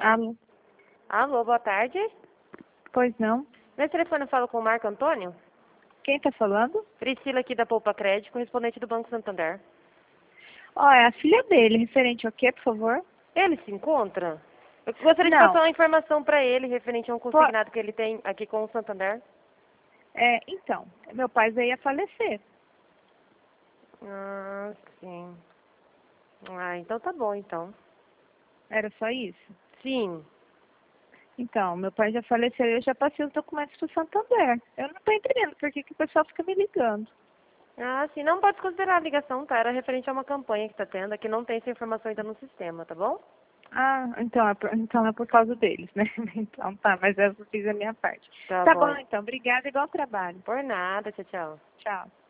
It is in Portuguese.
Alô? Alô, boa tarde. Pois não. Nesse telefone eu falo com o Marco Antônio. Quem tá falando? Priscila aqui da Poupa Crédito, correspondente do Banco Santander. Ó, é a filha dele. Referente ao quê, por favor? Ele se encontra? Eu gostaria de Não. passar uma informação para ele referente a um Po- consignado que ele tem aqui com o Santander. Então, meu pai veio a falecer. Ah, sim. Ah, então tá bom, então. Era só isso? Sim. Então, meu pai já faleceu e eu já passei os documentos pro Santander. Eu não tô entendendo por que o pessoal fica me ligando. Ah, sim. Não pode considerar a ligação, tá? Era referente a uma campanha que tá tendo, que não tem essa informação ainda no sistema, tá bom? Ah, então é por causa deles, né? Então tá, mas eu fiz a minha parte. Tá Tá bom, bom. então. Obrigada, igual trabalho. Por nada, tchau, tchau. Tchau.